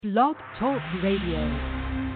Blog Talk Radio.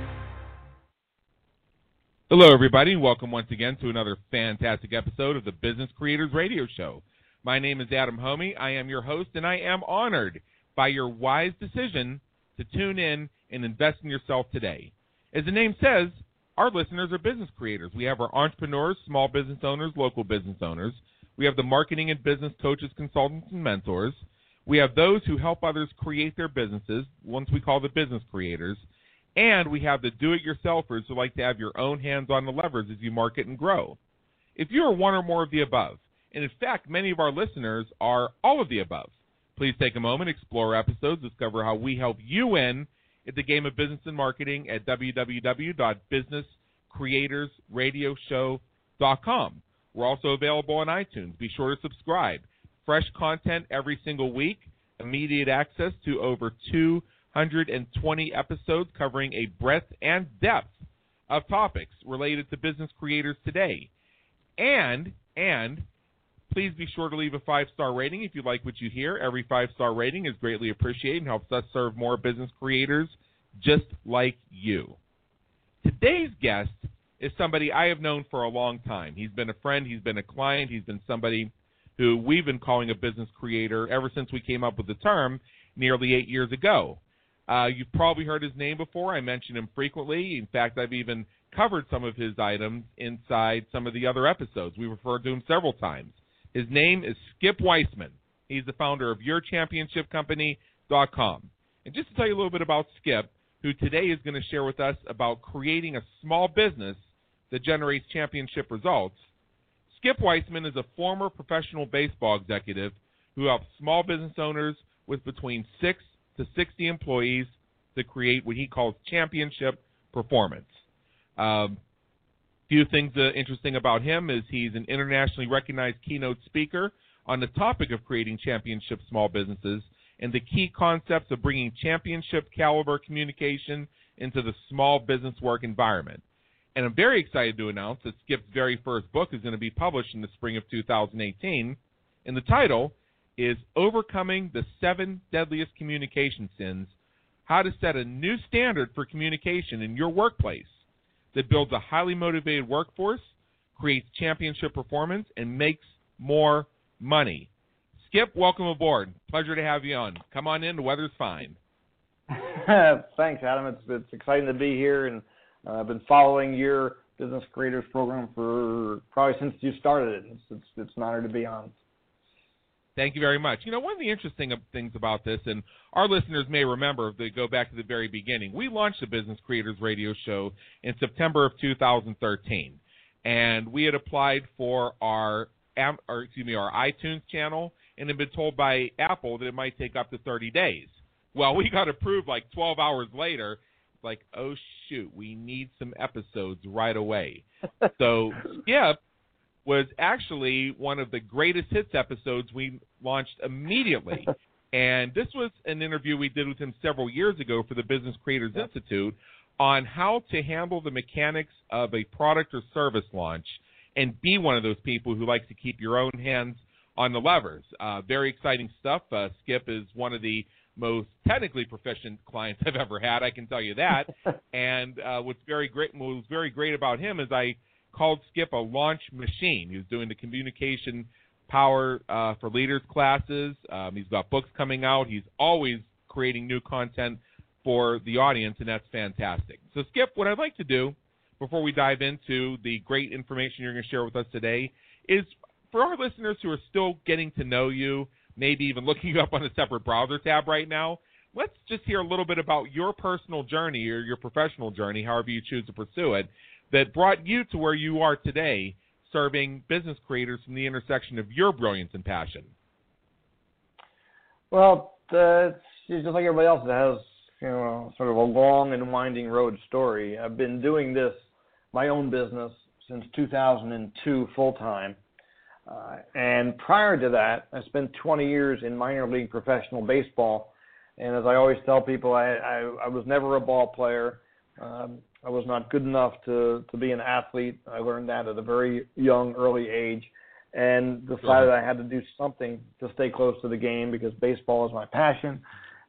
Hello, everybody. Welcome once again to another fantastic episode of the Business Creators Radio Show. My name is Adam Homey. I am your host, and I am honored by your wise decision to tune in and invest in yourself today. As the name says, our listeners are business creators. We have our entrepreneurs, small business owners, local business owners. We have the marketing and business coaches, consultants, and mentors. We have those who help others create their businesses, ones we call the business creators. And we have the do-it-yourselfers who like to have your own hands on the levers as you market and grow. If you are one or more of the above, and in fact, many of our listeners are all of the above, please take a moment, explore our episodes, discover how we help you win at the game of business and marketing at www.businesscreatorsradioshow.com. We're also available on iTunes. Be sure to subscribe. Fresh content every single week, immediate access to over 220 episodes covering a breadth and depth of topics related to business creators today. And please be sure to leave a 5-star rating if you like what you hear. Every 5-star rating is greatly appreciated and helps us serve more business creators just like you. Today's guest is somebody I have known for a long time. He's been a friend, he's been a client, he's been somebody who we've been calling a business creator ever since we came up with the term nearly 8 years ago. You've probably heard his name before. I mention him frequently. In fact, I've even covered some of his items inside some of the other episodes. We referred to him several times. His name is Skip Weissman. He's the founder of YourChampionshipCompany.com. And just to tell you a little bit about Skip, who today is going to share with us about creating a small business that generates championship results, Skip Weissman is a former professional baseball executive who helps small business owners with between 6 to 60 employees to create what he calls championship performance. Few things interesting about him is he's an internationally recognized keynote speaker on the topic of creating championship small businesses and the key concepts of bringing championship caliber communication into the small business work environment. And I'm very excited to announce that Skip's very first book is going to be published in the spring of 2018, and the title is Overcoming the 7 Deadliest Communication Sins, How to Set a New Standard for Communication in Your Workplace that builds a highly motivated workforce, creates championship performance, and makes more money. Skip, welcome aboard. Pleasure to have you on. Come on in. The weather's fine. Thanks, Adam. It's exciting to be here, and I've been following your Business Creators program for probably since you started it. It's an honor to be on. Thank you very much. You know, one of the interesting things about this, and our listeners may remember if they go back to the very beginning, we launched the Business Creators Radio Show in September of 2013, and we had applied for our iTunes channel and had been told by Apple that it might take up to 30 days. Well, we got approved like 12 hours later. Like, oh, shoot, we need some episodes right away. So Skip was actually one of the greatest hits episodes we launched immediately. And this was an interview we did with him several years ago for the Business Creators Institute on how to handle the mechanics of a product or service launch and be one of those people who likes to keep your own hands on the levers. Very exciting stuff. Skip is one of the most technically proficient clients I've ever had, I can tell you that. And what's very great about him is I called Skip a launch machine. He was doing the communication power for leaders classes. He's got books coming out. He's always creating new content for the audience, and that's fantastic. So, Skip, what I'd like to do before we dive into the great information you're going to share with us today is for our listeners who are still getting to know you, maybe even looking you up on a separate browser tab right now, let's just hear a little bit about your personal journey or your professional journey, however you choose to pursue it, that brought you to where you are today, serving business creators from the intersection of your brilliance and passion. Well, it's just like everybody else that has, sort of a long and winding road story. I've been doing this, my own business, since 2002 full-time. And prior to that, I spent 20 years in minor league professional baseball. And as I always tell people, I was never a ball player. I was not good enough to be an athlete. I learned that at a very young, early age. and decided I had to do something to stay close to the game because baseball is my passion.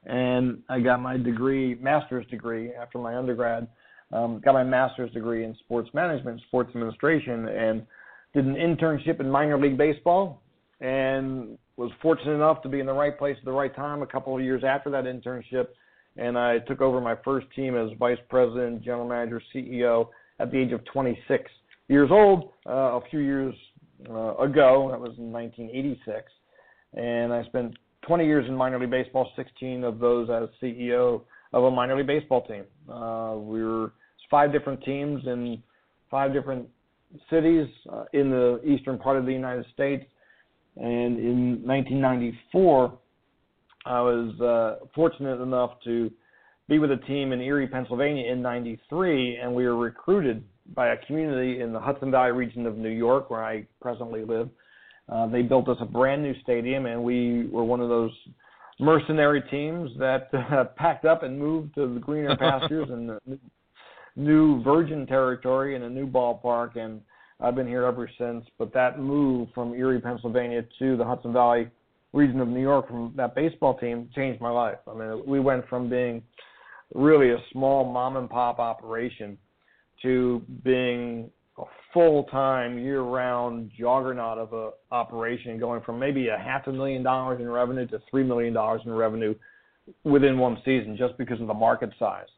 and I got my master's degree after my undergrad. Got my master's degree in sports management, sports administration, and did an internship in minor league baseball, and was fortunate enough to be in the right place at the right time a couple of years after that internship, and I took over my first team as vice president, general manager, CEO at the age of 26 years old, a few years ago. That was in 1986, and I spent 20 years in minor league baseball, 16 of those as CEO of a minor league baseball team. We were 5 different teams in 5 different cities in the eastern part of the United States. And in 1994, I was fortunate enough to be with a team in Erie, Pennsylvania in 93, and we were recruited by a community in the Hudson Valley region of New York, where I presently live. They built us a brand new stadium, and we were one of those mercenary teams that packed up and moved to the greener pastures and the new virgin territory and a new ballpark, and I've been here ever since. But that move from Erie, Pennsylvania to the Hudson Valley region of New York from that baseball team changed my life. I mean, we went from being really a small mom-and-pop operation to being a full-time, year-round juggernaut of an operation, going from maybe $500,000 in revenue to $3 million in revenue within one season just because of the market size.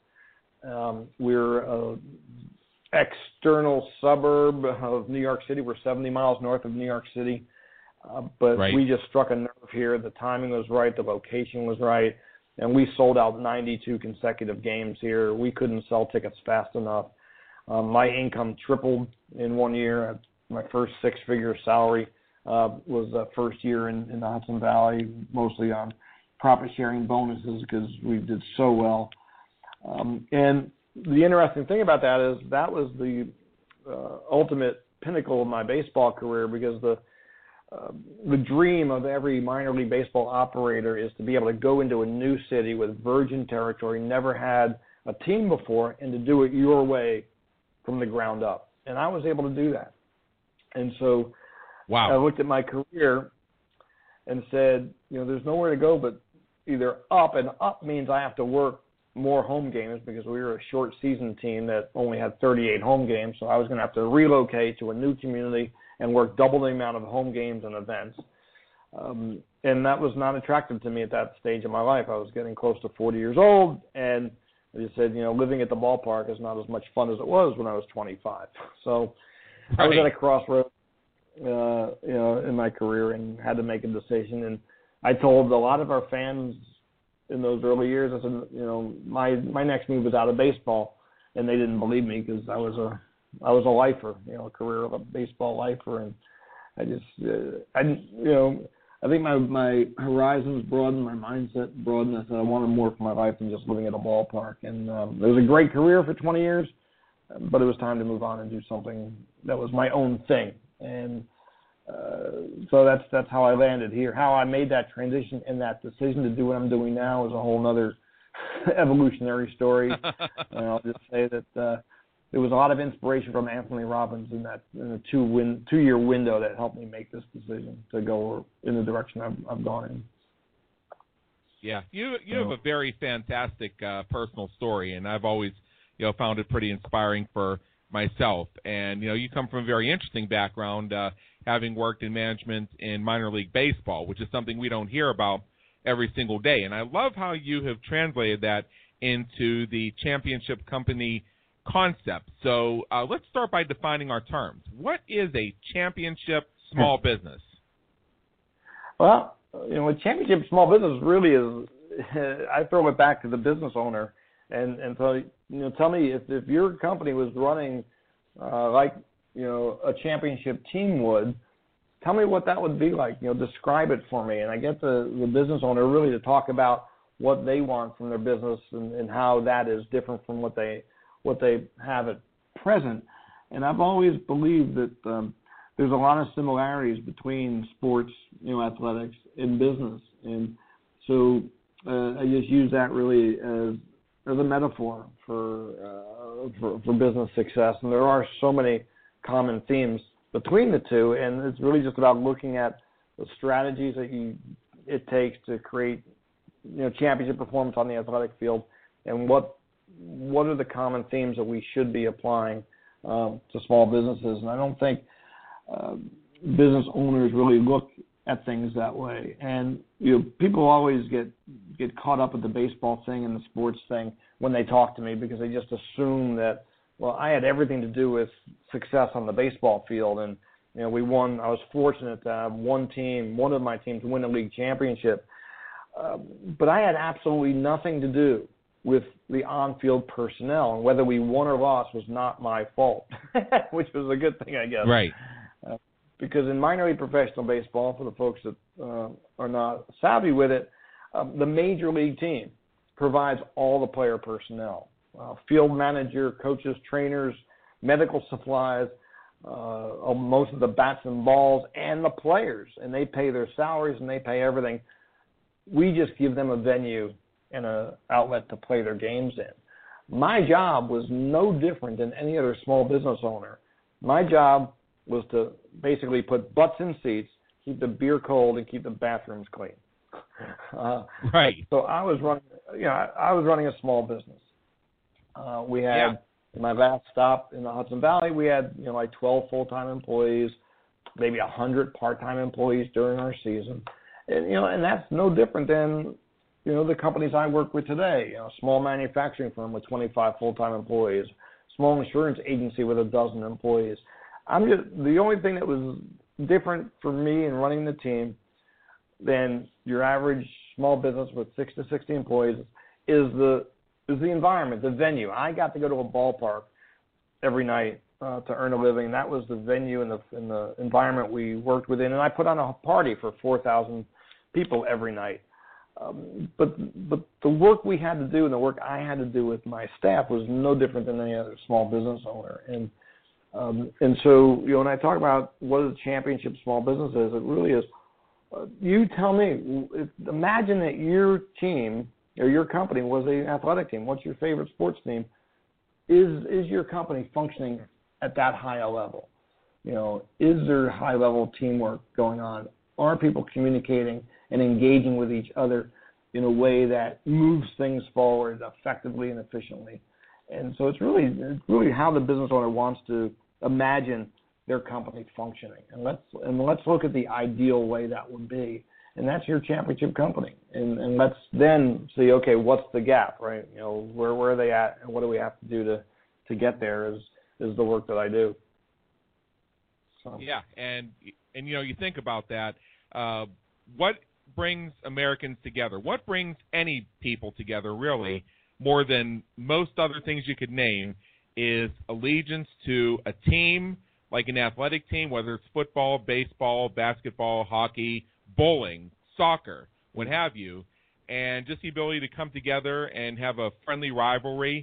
We're an external suburb of New York City. We're 70 miles north of New York City, but right. We just struck a nerve here. The timing was right. The location was right. And we sold out 92 consecutive games here. We couldn't sell tickets fast enough. My income tripled in 1 year. My first 6-figure salary was the first year in the Hudson Valley, mostly on profit-sharing bonuses because we did so well. And the interesting thing about that is that was the ultimate pinnacle of my baseball career, because the dream of every minor league baseball operator is to be able to go into a new city with virgin territory, never had a team before, and to do it your way from the ground up. And I was able to do that. And so wow. I looked at my career and said, there's nowhere to go but either up, and up means I have to work more home games because we were a short season team that only had 38 home games. So I was going to have to relocate to a new community and work double the amount of home games and events. And that was not attractive to me at that stage of my life. I was getting close to 40 years old, and I just said, living at the ballpark is not as much fun as it was when I was 25. So right. I was at a crossroads, in my career and had to make a decision. And I told a lot of our fans in those early years, I said, my next move was out of baseball, and they didn't believe me because I was a lifer, a career of a baseball lifer, and I just, I think my horizons broadened, my mindset broadened. I said I wanted more for my life than just living at a ballpark, and it was a great career for 20 years, but it was time to move on and do something that was my own thing, and so that's how I landed here. How I made that transition and that decision to do what I'm doing now is a whole other evolutionary story. And I'll just say that there was a lot of inspiration from Anthony Robbins in a 2-year window that helped me make this decision to go in the direction I've gone in. Yeah, you have a very fantastic personal story, and I've always found it pretty inspiring for myself. And you come from a very interesting background, having worked in management in minor league baseball, which is something we don't hear about every single day. And I love how you have translated that into the championship company concept. So let's start by defining our terms. What is a championship small business? Well, a championship small business really is, I throw it back to the business owner and so, tell me if your company was running like, a championship team would, tell me what that would be like, describe it for me. And I get the business owner really to talk about what they want from their business and how that is different from what they have at present. And I've always believed that there's a lot of similarities between sports, athletics, and business. And so I just use that really as a metaphor for business success. And there are so many common themes between the two, and it's really just about looking at the strategies that it takes to create championship performance on the athletic field, and what are the common themes that we should be applying to small businesses. And I don't think business owners really look at things that way. And people always get caught up with the baseball thing and the sports thing when they talk to me, because they just assume that, well, I had everything to do with success on the baseball field, and we won. I was fortunate to have one of my teams win a league championship, but I had absolutely nothing to do with the on-field personnel, and whether we won or lost was not my fault, which was a good thing, I guess. Right. Because in minor league professional baseball, for the folks that are not savvy with it, the major league team provides all the player personnel, field manager, coaches, trainers, medical supplies, most of the bats and balls, and the players, and they pay their salaries and they pay everything. We just give them a venue and an outlet to play their games in. My job was no different than any other small business owner. My job was to basically put butts in seats, keep the beer cold, and keep the bathrooms clean. Right. So I was running a small business. We had my last stop in the Hudson Valley. We had like 12 full-time employees, maybe 100 part-time employees during our season, and that's no different than the companies I work with today. A small manufacturing firm with 25 full-time employees, small insurance agency with 12 employees. The only thing that was different for me in running the team than your average small business with 6 to 60 employees is the environment, the venue. I got to go to a ballpark every night to earn a living. That was the venue and the environment we worked within, and I put on a party for 4,000 people every night. But the work we had to do and the work I had to do with my staff was no different than any other small business owner. And so, when I talk about what a championship small business is, it really is, you tell me, imagine that your team or your company was an athletic team. What's your favorite sports team? Is your company functioning at that high a level? Is there high-level teamwork going on? Are people communicating and engaging with each other in a way that moves things forward effectively and efficiently? And so it's really how the business owner wants to imagine their company functioning. And let's look at the ideal way that would be. And that's your championship company. And let's then see, okay, what's the gap, right? Where are they at, and what do we have to do to get there is the work that I do. So. Yeah, and you think about that. What brings Americans together? What brings any people together, really, more than most other things you could name, is allegiance to a team, like an athletic team, whether it's football, baseball, basketball, hockey, bowling, soccer, what have you, and just the ability to come together and have a friendly rivalry.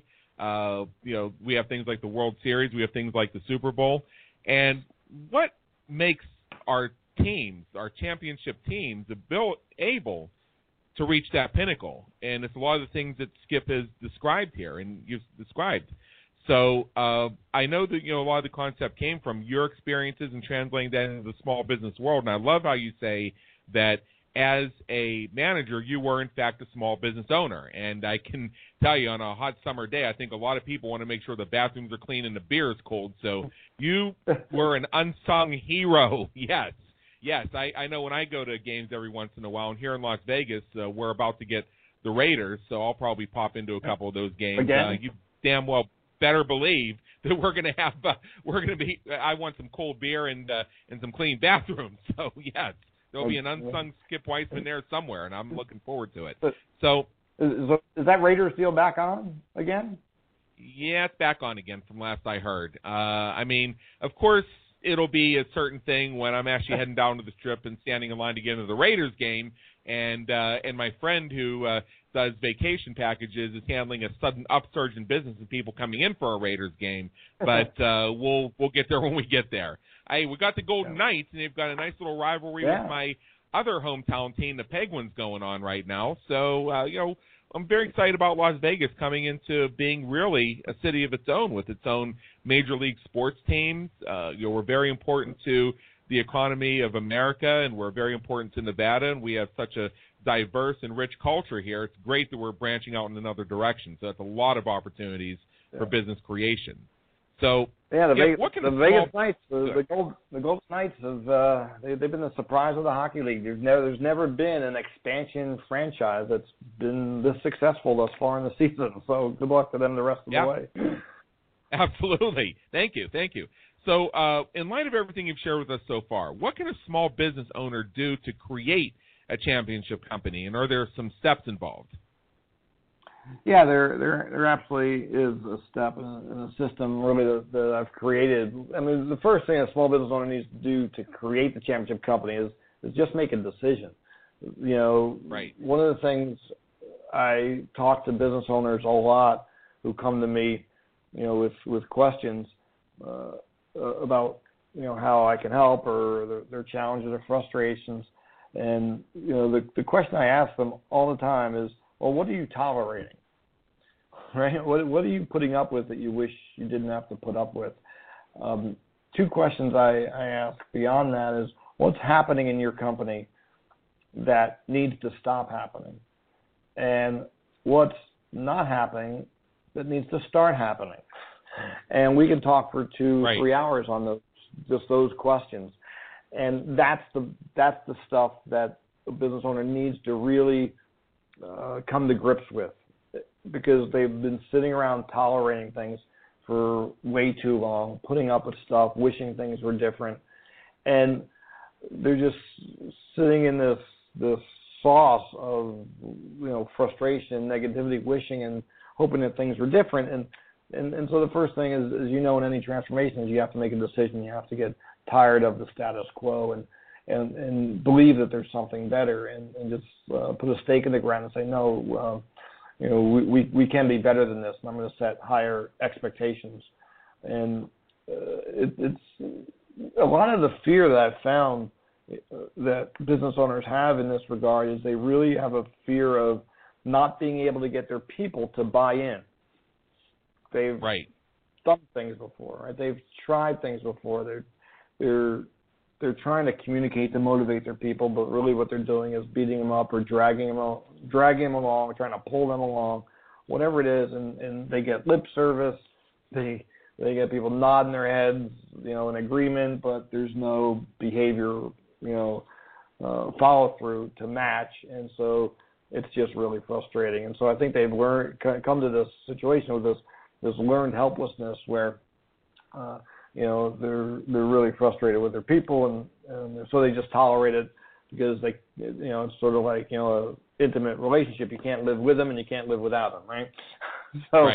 We have things like the World Series, we have things like the Super Bowl, and what makes our teams, our championship teams, able to reach that pinnacle? And it's a lot of the things that Skip has described here and you've described. So I know that a lot of the concept came from your experiences and translating that into the small business world. And I love how you say that as a manager, you were in fact a small business owner. And I can tell you, on a hot summer day, I think a lot of people want to make sure the bathrooms are clean and the beer is cold. So you were an unsung hero. Yes, I know when I go to games every once in a while, and here in Las Vegas, we're about to get the Raiders, so I'll probably pop into a couple of those games. You damn well better believe that we're going to be. I want some cold beer and some clean bathrooms. So yes, there'll be an unsung Skip Weisman there somewhere, and I'm looking forward to it. So is that Raiders deal back on again? Yeah, it's back on again from last I heard. Of course, it'll be a certain thing when I'm actually heading down to the Strip and standing in line to get into the Raiders game, and my friend who does vacation packages is handling a sudden upsurge in business and people coming in for a Raiders game. But we'll get there when we get there. We got the Golden Knights, and they've got a nice little rivalry with my other hometown team, the Penguins, going on right now. So I'm very excited about Las Vegas coming into being really a city of its own with its own major league sports teams. We're very important to the economy of America, and we're very important to Nevada, and we have such a diverse and rich culture here. It's great that we're branching out in another direction. So that's a lot of opportunities for business creation. So the Vegas Knights, the Golden Knights they've been the surprise of the hockey league. There's never been an expansion franchise that's been this successful thus far in the season. So good luck to them the rest of the way. Absolutely. Thank you. So in light of everything you've shared with us so far, what can a small business owner do to create a championship company, and are there some steps involved? Yeah, there absolutely is a step in a system really that I've created. I mean, the first thing a small business owner needs to do to create the championship company is just make a decision. Right. One of the things I talk to business owners a lot who come to me, with questions about how I can help or their challenges or frustrations, and the question I ask them all the time is, well, what are you tolerating? Right? What are you putting up with that you wish you didn't have to put up with? Two questions I ask beyond that is, what's happening in your company that needs to stop happening? And what's not happening that needs to start happening? And we can talk for 2-3 hours on those questions. And that's the stuff that a business owner needs to really come to grips with, because they've been sitting around tolerating things for way too long, putting up with stuff, wishing things were different, and they're just sitting in this sauce of frustration, negativity, wishing and hoping that things were different. And so the first thing is, in any transformation, is you have to make a decision. You have to get tired of the status quo and believe that there's something better, and just put a stake in the ground and say, no, we can be better than this, and I'm going to set higher expectations. And it's a lot of the fear that I've found that business owners have in this regard is they really have a fear of not being able to get their people to buy in. They've done things before, right? They've tried things before. They're trying to communicate to motivate their people, but really what they're doing is beating them up or dragging them along, trying to pull them along, whatever it is, and they get lip service. They get people nodding their heads, in agreement, but there's no behavior, follow through to match, and so it's just really frustrating. And so I think they've come to this situation with this learned helplessness where they're really frustrated with their people, and so they just tolerate it because it's sort of like an intimate relationship. You can't live with them and you can't live without them, right? So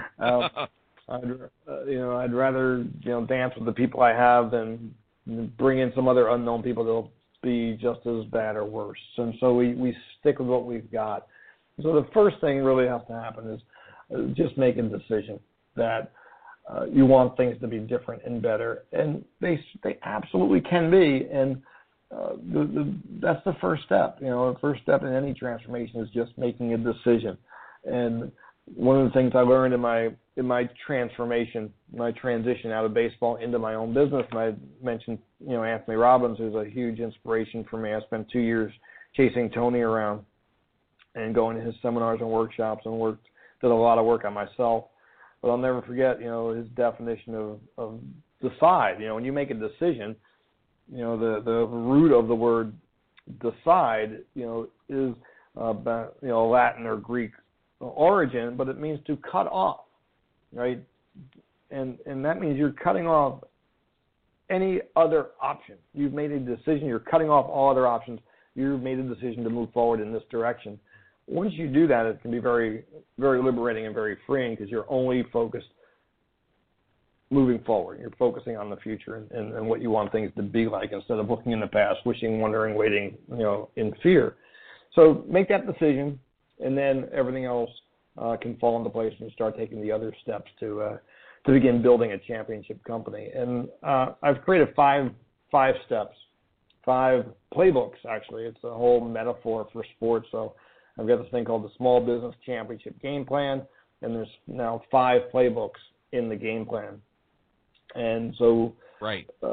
I'd rather dance with the people I have than bring in some other unknown people that'll be just as bad or worse. And so we stick with what we've got. So the first thing really has to happen is just make a decision that you want things to be different and better, and they absolutely can be. And that's the first step. The first step in any transformation is just making a decision. And one of the things I learned in my transformation, my transition out of baseball into my own business, and I mentioned Anthony Robbins, who's a huge inspiration for me. I spent 2 years chasing Tony around and going to his seminars and workshops, and did a lot of work on myself. But I'll never forget, his definition of decide. When you make a decision, the root of the word decide, is Latin or Greek origin, but it means to cut off, right? And that means you're cutting off any other option. You've made a decision. You're cutting off all other options. You've made a decision to move forward in this direction. Once you do that, it can be very, very liberating and very freeing, because you're only focused moving forward. You're focusing on the future and what you want things to be like, instead of looking in the past, wishing, wondering, waiting, in fear. So make that decision, and then everything else can fall into place, and start taking the other steps to begin building a championship company. And I've created five steps, 5 playbooks, actually. It's a whole metaphor for sports. So I've got this thing called the Small Business Championship Game Plan, and there's now 5 playbooks in the game plan. And so,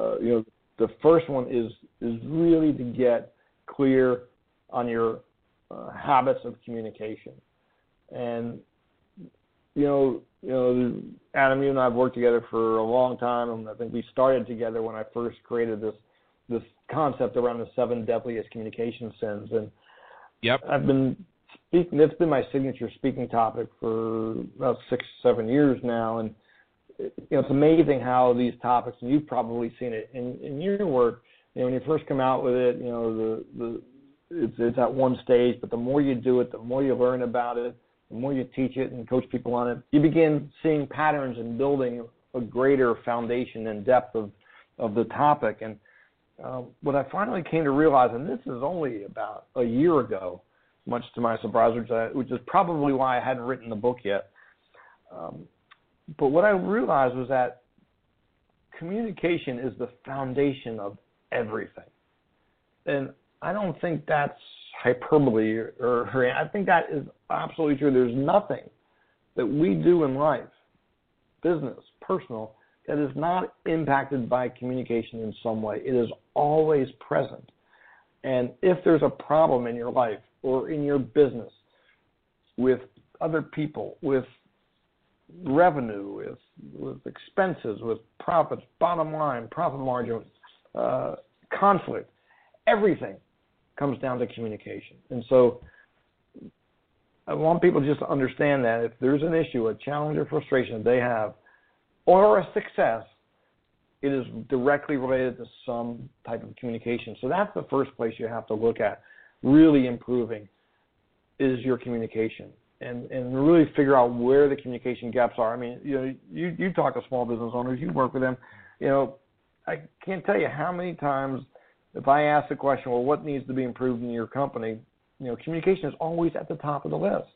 the first one is really to get clear on your habits of communication. And Adam, you and I have worked together for a long time, and I think we started together when I first created this concept around the 7 deadliest communication sins. And yep, I've been speaking. It's been my signature speaking topic for about 6-7 years now, and it's amazing how these topics, and you've probably seen it in your work. When you first come out with it, it's at one stage, but the more you do it, the more you learn about it, the more you teach it and coach people on it, you begin seeing patterns and building a greater foundation and depth of the topic. And what I finally came to realize, and this is only about a year ago, much to my surprise, which is probably why I hadn't written the book yet. But what I realized was that communication is the foundation of everything. And I don't think that's hyperbole, or I think that is absolutely true. There's nothing that we do in life, business, personal, that is not impacted by communication in some way. It is always present. And if there's a problem in your life or in your business with other people, with revenue, with expenses, with profits, bottom line, profit margin, conflict, everything comes down to communication. And so I want people just to understand that if there's an issue, a challenge or frustration that they have, or a success, it is directly related to some type of communication. So that's the first place you have to look at, really improving, is your communication. And really figure out where the communication gaps are. I mean, you talk to small business owners, you work with them. I can't tell you how many times if I ask the question, well, what needs to be improved in your company, communication is always at the top of the list.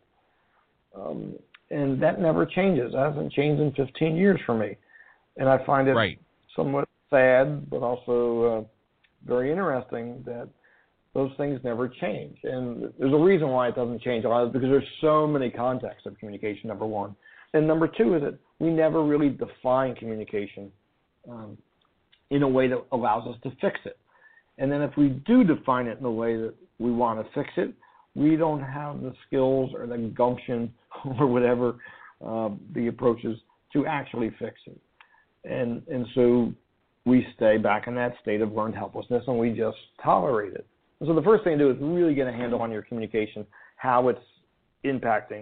And that never changes. It hasn't changed in 15 years for me. And I find it somewhat sad, but also very interesting that those things never change. And there's a reason why it doesn't change a lot, because there's so many contexts of communication, number one. And number two is that we never really define communication in a way that allows us to fix it. And then if we do define it in a way that we want to fix it, we don't have the skills or the gumption or whatever the approach is to actually fix it. And so we stay back in that state of learned helplessness, and we just tolerate it. And so the first thing to do is really get a handle on your communication, how it's impacting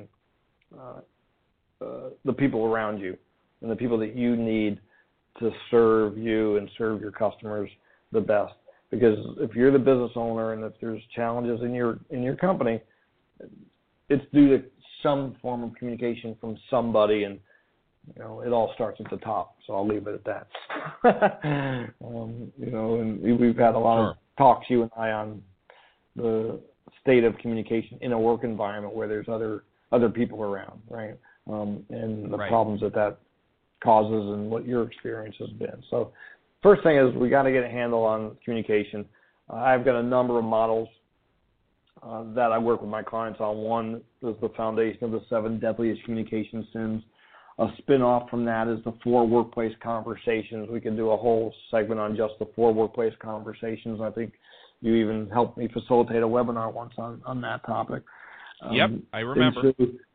the people around you and the people that you need to serve you and serve your customers the best. Because if you're the business owner and if there's challenges in your company, it's due to some form of communication from somebody, and it all starts at the top. So I'll leave it at that. And we've had a lot of talks, you and I, on the state of communication in a work environment where there's other people around, right? And the problems that causes and what your experience has been. So first thing is we got to get a handle on communication. I've got a number of models that I work with my clients on. One is the foundation of the 7 deadliest communication sins. A spin-off from that is the 4 workplace conversations. We can do a whole segment on just the 4 workplace conversations. I think you even helped me facilitate a webinar once on that topic. Yep, I remember.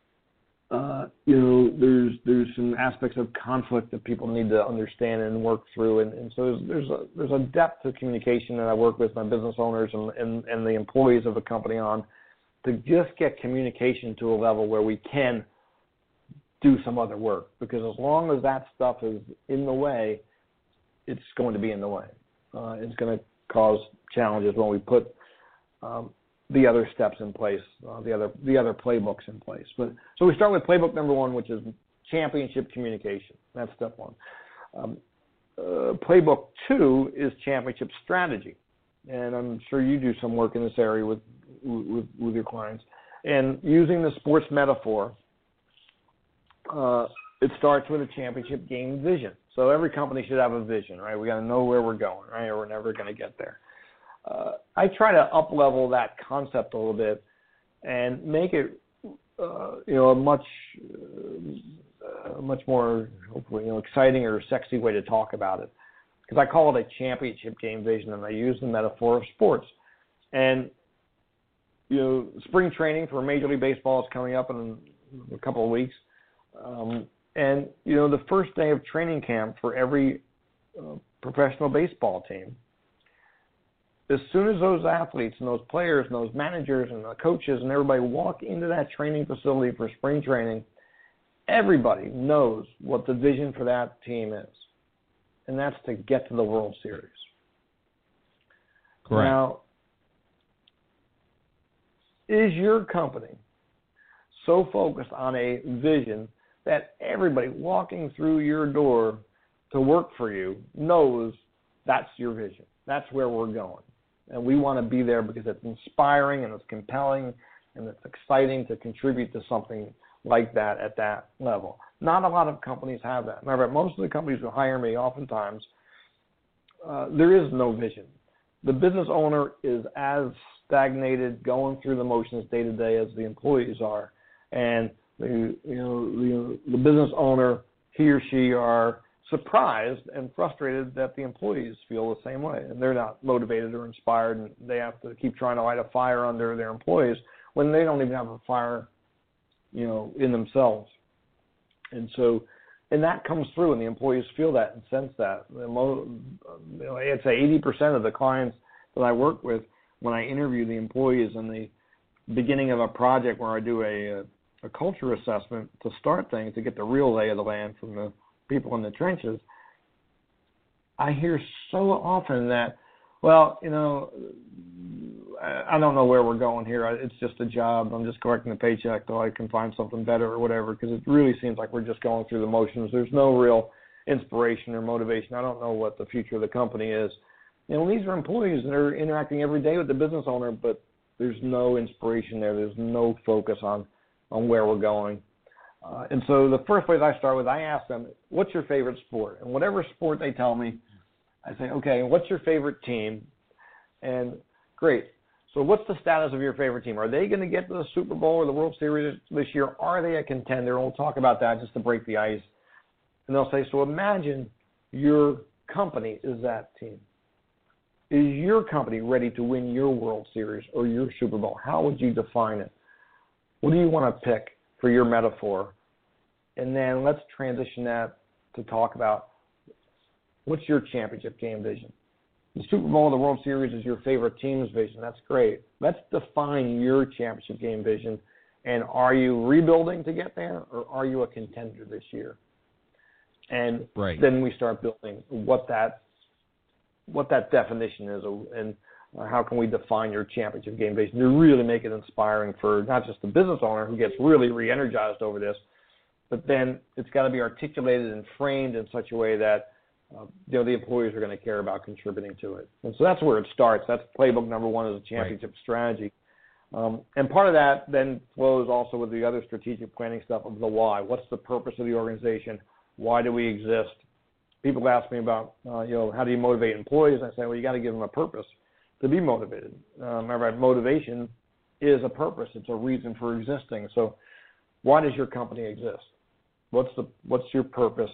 There's some aspects of conflict that people need to understand and work through, and so there's a depth of communication that I work with my business owners and the employees of the company on, to just get communication to a level where we can do some other work. Because as long as that stuff is in the way, it's going to be in the way. It's going to cause challenges when we put the other steps in place, the other playbooks in place. So we start with playbook number 1, which is championship communication. That's step 1. Playbook 2 is championship strategy, and I'm sure you do some work in this area with your clients. And using the sports metaphor, it starts with a championship game vision. So every company should have a vision, right? We got to know where we're going, right? Or we're never going to get there. I try to up-level that concept a little bit and make it, a much more, hopefully, exciting or sexy way to talk about it. Because I call it a championship game vision, and I use the metaphor of sports. And spring training for Major League Baseball is coming up in a couple of weeks. And the first day of training camp for every professional baseball team, as soon as those athletes and those players and those managers and the coaches and everybody walk into that training facility for spring training, everybody knows what the vision for that team is, and that's to get to the World Series. Correct. Now, is your company so focused on a vision that everybody walking through your door to work for you knows that's your vision? That's where we're going. And we want to be there because it's inspiring and it's compelling and it's exciting to contribute to something like that at that level. Not a lot of companies have that. Matter of fact, most of the companies who hire me, oftentimes, there is no vision. The business owner is as stagnated, going through the motions day to day as the employees are. And the business owner, he or she, are surprised and frustrated that the employees feel the same way, and they're not motivated or inspired, and they have to keep trying to light a fire under their employees when they don't even have a fire, in themselves. And that comes through, and the employees feel that and sense that. I'd say 80% of the clients that I work with, when I interview the employees in the beginning of a project where I do a culture assessment to start things, to get the real lay of the land from the people in the trenches, I hear so often that, I don't know where we're going here. It's just a job. I'm just collecting a paycheck till I can find something better or whatever, because it really seems like we're just going through the motions. There's no real inspiration or motivation. I don't know what the future of the company is. These are employees that are interacting every day with the business owner, but there's no inspiration there. There's no focus on where we're going. And so the first place I start with, I ask them, what's your favorite sport? And whatever sport they tell me, I say, okay, what's your favorite team? And great. So what's the status of your favorite team? Are they going to get to the Super Bowl or the World Series this year? Are they a contender? And we'll talk about that just to break the ice. And they'll say, so imagine your company is that team. Is your company ready to win your World Series or your Super Bowl? How would you define it? What do you want to pick for your metaphor? And then let's transition that to talk about what's your championship game vision. The Super Bowl or the World Series is your favorite team's vision. That's great. Let's define your championship game vision. And are you rebuilding to get there, or are you a contender this year? And then we start building what that definition is, and how can we define your championship game vision to really make it inspiring for not just the business owner who gets really re-energized over this, but then it's got to be articulated and framed in such a way that the employees are going to care about contributing to it. And so that's where it starts. That's playbook number one, is a championship strategy. And part of that then flows also with the other strategic planning stuff of the why. What's the purpose of the organization? Why do we exist? People ask me about, how do you motivate employees? I say, well, you got to give them a purpose to be motivated. Remember, motivation is a purpose. It's a reason for existing. So why does your company exist? What's your purpose?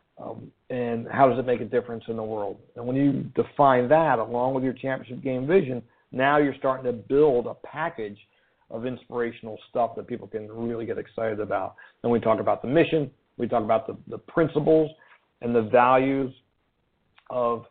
And how does it make a difference in the world? And when you define that along with your championship game vision, now you're starting to build a package of inspirational stuff that people can really get excited about. And we talk about the mission, we talk about the principles and the values of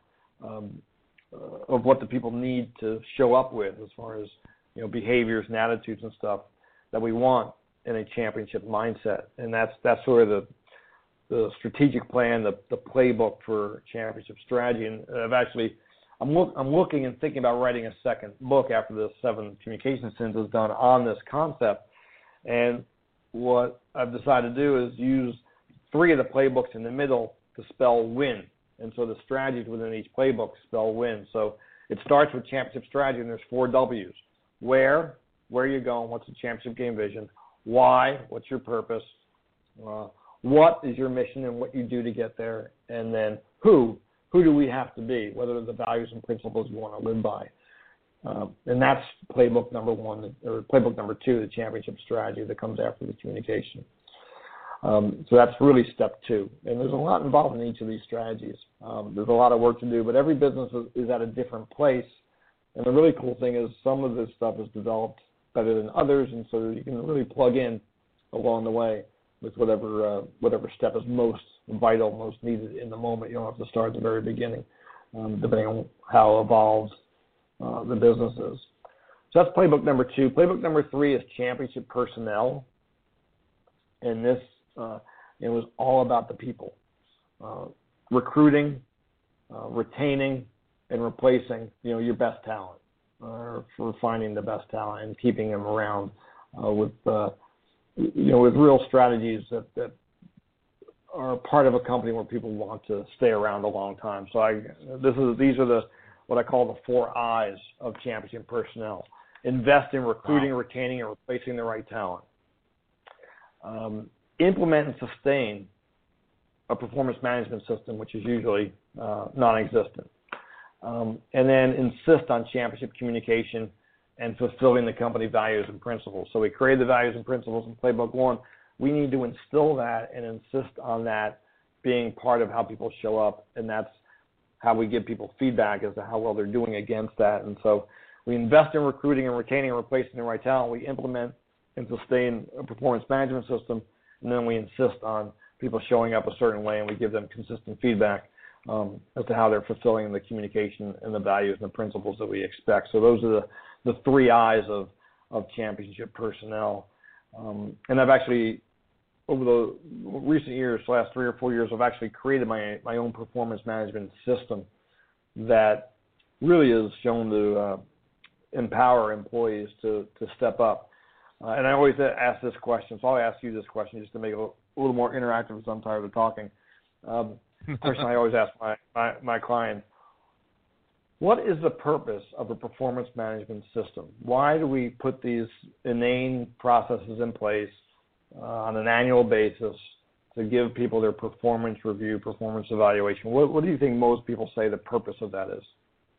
what the people need to show up with, as far as behaviors and attitudes and stuff that we want in a championship mindset. And that's sort of the strategic plan, the playbook for championship strategy. And I'm looking and thinking about writing a second book after the 7 Communication Sins is done on this concept. And what I've decided to do is use 3 of the playbooks in the middle to spell win. And so the strategies within each playbook spell win. So it starts with championship strategy, and there's 4 W's. Where are you going? What's the championship game vision? Why? What's your purpose? What is your mission and what you do to get there? And then who do we have to be? What are the values and principles you want to live by? And that's playbook number 1, or playbook number 2, the championship strategy that comes after the communication. So that's really step 2. And there's a lot involved in each of these strategies. There's a lot of work to do, but every business is at a different place. And the really cool thing is some of this stuff is developed better than others, and so you can really plug in along the way with whatever step is most vital, most needed in the moment. You don't have to start at the very beginning, depending on how evolved the business is. So that's playbook number 2. Playbook number 3 is championship personnel, and this it was all about the people, recruiting, retaining, and replacing your best talent, for finding the best talent and keeping them around with real strategies that are part of a company where people want to stay around a long time. So these are what I call the 4 I's of championship personnel: invest in recruiting, retaining, and replacing the right talent. Implement and sustain a performance management system, which is usually non-existent. And then insist on championship communication and fulfilling the company values and principles. So we created the values and principles in Playbook 1. We need to instill that and insist on that being part of how people show up, and that's how we give people feedback as to how well they're doing against that. And so we invest in recruiting and retaining and replacing the right talent. We implement and sustain a performance management system, and then we insist on people showing up a certain way, and we give them consistent feedback as to how they're fulfilling the communication and the values and the principles that we expect. So those are the 3 I's of championship personnel. And I've actually, over the recent years, the last 3 or 4 years, I've actually created my own performance management system that really is shown to empower employees to step up. And I always ask this question, so I'll ask you this question just to make it a little more interactive because I'm tired of talking. Personally, I always ask my clients, what is the purpose of a performance management system? Why do we put these inane processes in place on an annual basis to give people their performance review, performance evaluation? What do you think most people say the purpose of that is?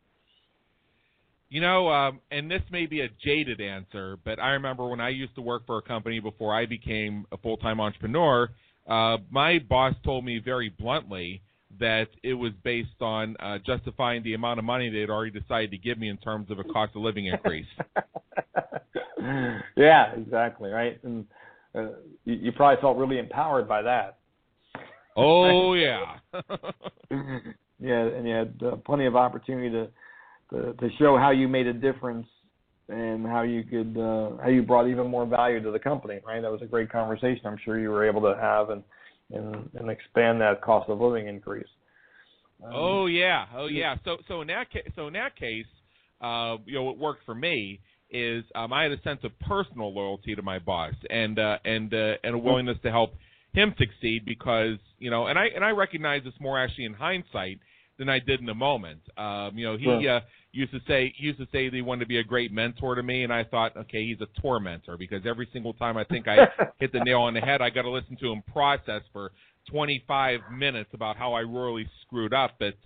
And this may be a jaded answer, but I remember when I used to work for a company before I became a full-time entrepreneur, my boss told me very bluntly that it was based on justifying the amount of money they had already decided to give me in terms of a cost of living increase. Yeah, exactly, right? And you probably felt really empowered by that. Oh, yeah. Yeah, and you had plenty of opportunity to show how you made a difference and how you brought even more value to the company, right? That was a great conversation I'm sure you were able to have and expand that cost of living increase. Oh yeah. So in that case, what worked for me is I had a sense of personal loyalty to my boss and a willingness to help him succeed because and I recognize this more actually in hindsight than I did in the moment. He used to say that he wanted to be a great mentor to me, and I thought, okay, he's a tormentor because every single time I think I hit the nail on the head, I got to listen to him process for 25 minutes about how I royally screwed up. But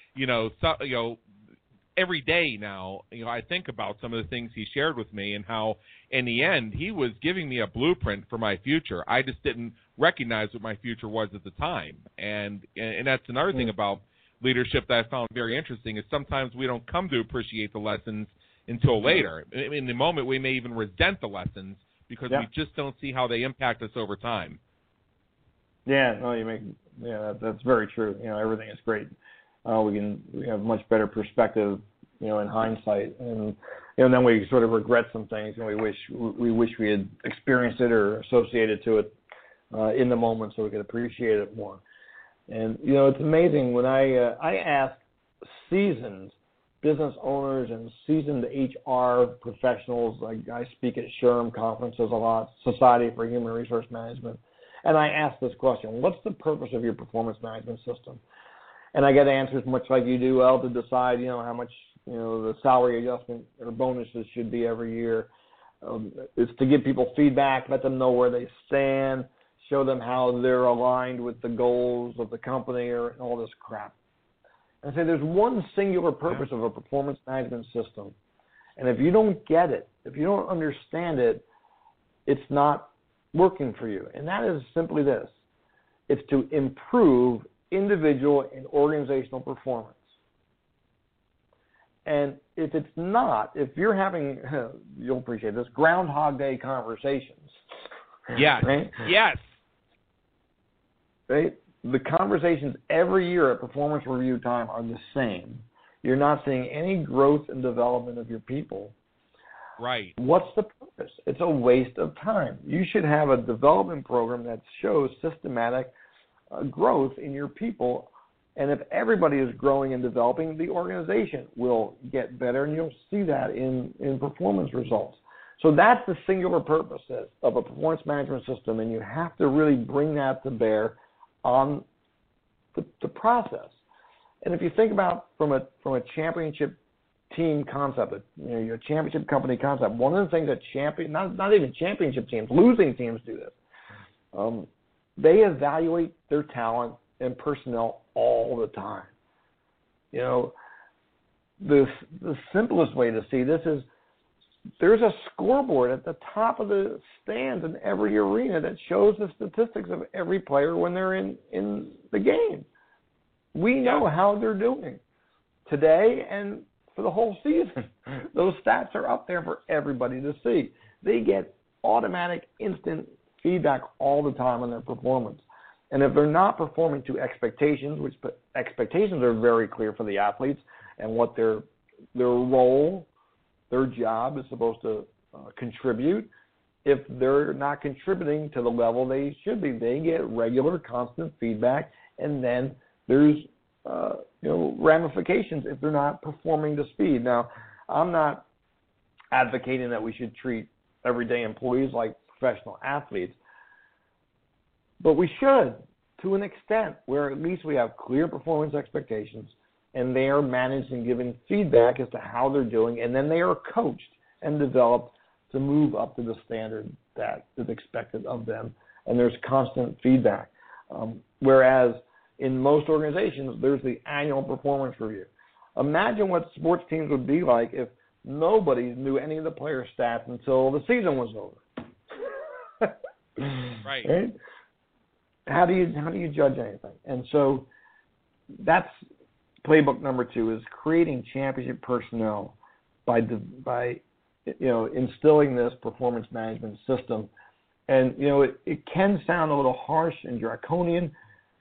every day now, I think about some of the things he shared with me and how, in the end, he was giving me a blueprint for my future. I just didn't recognize what my future was at the time, and that's another thing about leadership that I found very interesting is sometimes we don't come to appreciate the lessons until later. In the moment, we may even resent the lessons because we just don't see how they impact us over time. Yeah, no, that's very true. Everything is great. We have much better perspective, in hindsight, and then we sort of regret some things, and we wish we had experienced it or associated to it in the moment so we could appreciate it more. And, it's amazing when I ask seasoned business owners and seasoned HR professionals, like I speak at SHRM conferences a lot, Society for Human Resource Management, and I ask this question, what's the purpose of your performance management system? And I get answers much like you do, to decide, how much, the salary adjustment or bonuses should be every year. It's to give people feedback, let them know where they stand, show them how they're aligned with the goals of the company or all this crap. And say there's one singular purpose of a performance management system. And if you don't get it, if you don't understand it, it's not working for you. And that is simply this. It's to improve individual and organizational performance. And if it's not, if you're having, you'll appreciate this, Groundhog Day conversations. Yes. Right? Yes. Right? The conversations every year at performance review time are the same. You're not seeing any growth and development of your people. Right. What's the purpose? It's a waste of time. You should have a development program that shows systematic growth in your people. And if everybody is growing and developing, the organization will get better, and you'll see that in performance results. So that's the singular purpose of a performance management system, and you have to really bring that to bear on the process. And if you think about from a championship team concept, your championship company concept, one of the things that not even championship teams, losing teams do this. They evaluate their talent and personnel all the time. The simplest way to see this is there's a scoreboard at the top of the stands in every arena that shows the statistics of every player when they're in the game. We know how they're doing today and for the whole season. Those stats are up there for everybody to see. They get automatic, instant feedback all the time on their performance. And if they're not performing to expectations, which expectations are very clear for the athletes and what their role, their job is supposed to contribute, if they're not contributing to the level they should be, they get regular, constant feedback, and then there's ramifications if they're not performing to speed. Now, I'm not advocating that we should treat everyday employees like professional athletes, but we should, to an extent, where at least we have clear performance expectations and they are managed and given feedback as to how they're doing, and then they are coached and developed to move up to the standard that is expected of them, and there's constant feedback. Whereas in most organizations, there's the annual performance review. Imagine what sports teams would be like if nobody knew any of the player stats until the season was over. Right? How do you judge anything? And so that's playbook number 2, is creating championship personnel by instilling this performance management system. And it can sound a little harsh and draconian,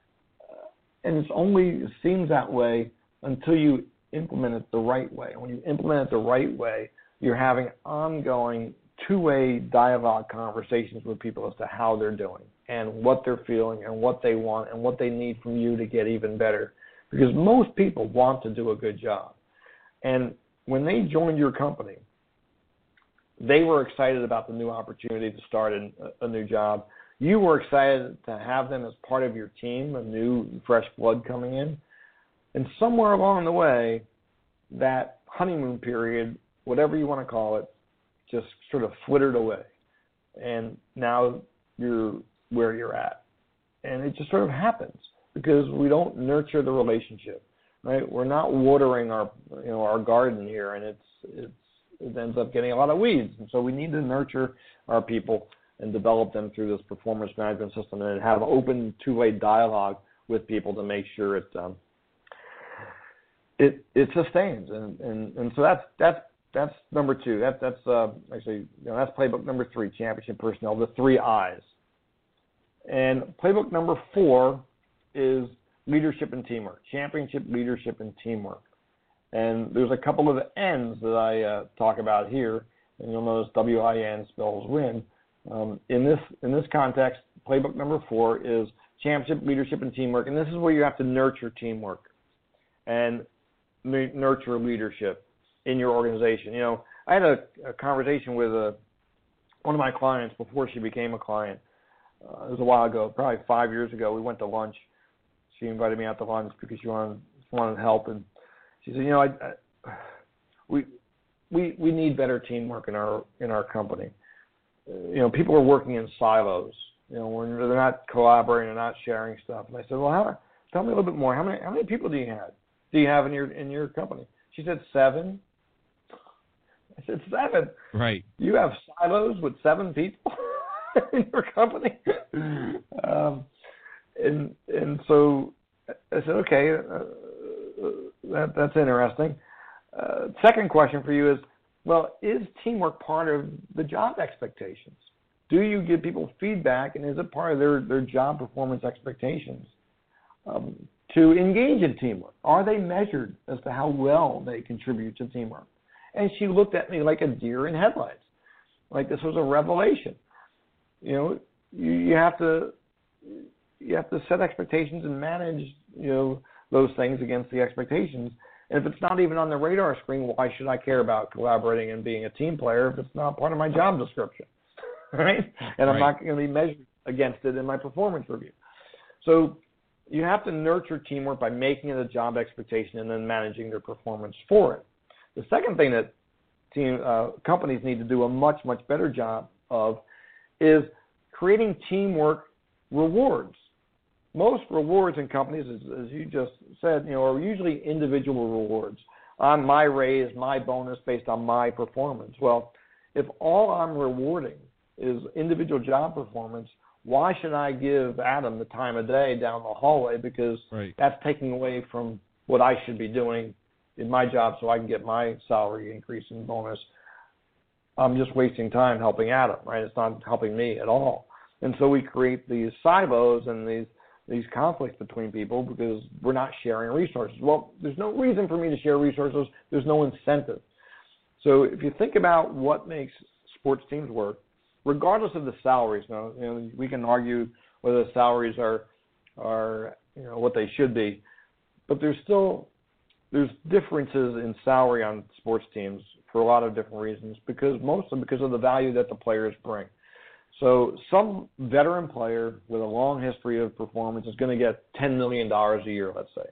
and it seems that way until you implement it the right way. And when you implement it the right way, you're having ongoing two-way dialogue conversations with people as to how they're doing and what they're feeling and what they want and what they need from you to get even better. Because most people want to do a good job. And when they joined your company, they were excited about the new opportunity to start a new job. You were excited to have them as part of your team, a new fresh blood coming in. And somewhere along the way, that honeymoon period, whatever you want to call it, just sort of flittered away. And now you're where you're at. And it just sort of happens because we don't nurture the relationship, right? We're not watering our garden here, and it ends up getting a lot of weeds. And so we need to nurture our people and develop them through this performance management system and have open two-way dialogue with people to make sure it sustains. And so that's number 2. That's playbook number 3, championship personnel, the 3 I's. And playbook number 4 is leadership and teamwork, championship leadership and teamwork. And there's a couple of N's that I talk about here, and you'll notice WIN spells win. In this context, playbook number 4 is championship leadership and teamwork, and this is where you have to nurture teamwork and nurture leadership in your organization. I had a conversation with one of my clients before she became a client. It was a while ago, probably 5 years ago. We went to lunch. She invited me out to lunch because she wanted help, and she said, we need better teamwork in our company. People are working in silos. When they're not collaborating, they're not sharing stuff. And I said, well, tell me a little bit more. How many people do you have in your company? She said 7. I said 7. Right. You have silos with 7 people in your company? And so I said, okay, that's interesting. Second question for you is, well, is teamwork part of the job expectations? Do you give people feedback, and is it part of their job performance expectations to engage in teamwork? Are they measured as to how well they contribute to teamwork? And she looked at me like a deer in headlights, like this was a revelation. You know, you have to set expectations and manage, you know, those things against the expectations. And if it's not even on the radar screen, why should I care about collaborating and being a team player if it's not part of my job description, right? And I'm not going to be measured against it in my performance review. So you have to nurture teamwork by making it a job expectation and then managing their performance for it. The second thing that companies need to do a much, much better job of is creating teamwork rewards. Most rewards in companies, as you just said, you know, are usually individual rewards. On my raise, my bonus based on my performance. Well, if all I'm rewarding is individual job performance, why should I give Adam the time of day down the hallway? Because that's taking away from what I should be doing in my job so I can get my salary increase and bonus. I'm just wasting time helping Adam, right? It's not helping me at all. And so we create these silos and these conflicts between people because we're not sharing resources. Well, there's no reason for me to share resources. There's no incentive. So if you think about what makes sports teams work, regardless of the salaries, you know, we can argue whether the salaries are you know, what they should be, but there's differences in salary on sports teams for a lot of different reasons, mostly because of the value that the players bring. So some veteran player with a long history of performance is going to get $10 million a year, let's say.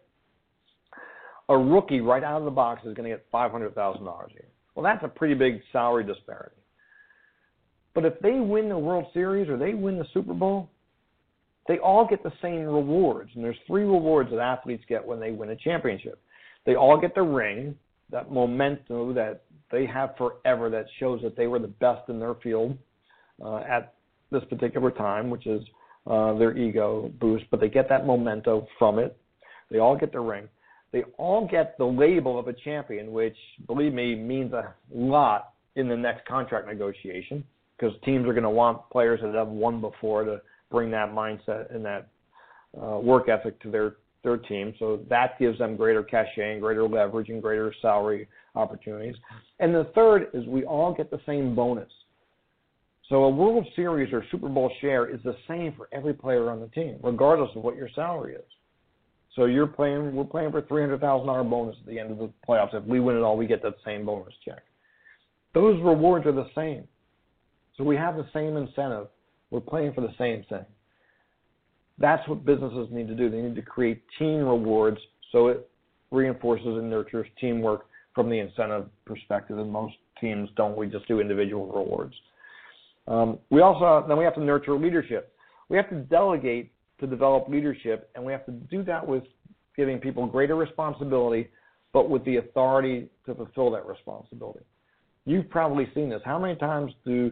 A rookie right out of the box is going to get $500,000 a year. Well, that's a pretty big salary disparity. But if they win the World Series or they win the Super Bowl, they all get the same rewards. And there's 3 rewards that athletes get when they win a championship. They all get the ring, that memento that they have forever that shows that they were the best in their field at this particular time, which is their ego boost, but they get that memento from it. They all get the ring. They all get the label of a champion, which, believe me, means a lot in the next contract negotiation because teams are going to want players that have won before to bring that mindset and that work ethic to their team. So that gives them greater cachet and greater leverage and greater salary opportunities. And the third is we all get the same bonus. So a World Series or Super Bowl share is the same for every player on the team, regardless of what your salary is. So we're playing for $300,000 bonus at the end of the playoffs. If we win it all, we get that same bonus check. Those rewards are the same. So we have the same incentive. We're playing for the same thing. That's what businesses need to do. They need to create team rewards so it reinforces and nurtures teamwork from the incentive perspective. And most teams don't. We just do individual rewards. We have to nurture leadership. We have to delegate to develop leadership, and we have to do that with giving people greater responsibility, but with the authority to fulfill that responsibility. You've probably seen this. How many times do